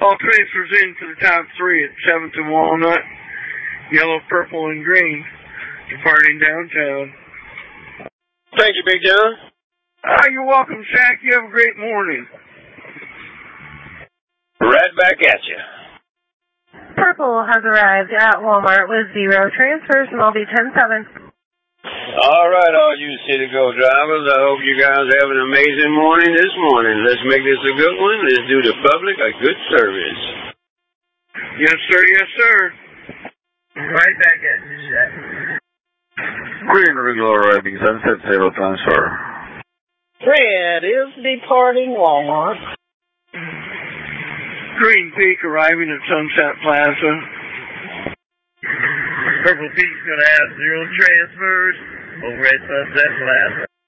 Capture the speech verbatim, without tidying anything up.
All transfers into the top three at seventh and Walnut. Yellow, purple, and green. Departing downtown. Thank you, Big John. Ah, you're welcome, Shaq. You have a great morning. Right back at you. Purple has arrived at Walmart with zero transfers and will be ten seven. All right, all you City Go drivers, I hope you guys have an amazing morning this morning. Let's make this a good one. Let's do the public a good service. Yes, sir. Yes, sir. Right back at you, Shaq. Green regular arriving, Sunset Zero transfer. Red is departing Walmart. Green Peak arriving at Sunset Plaza. Purple Peak's going to have zero transfers over at Sunset Plaza.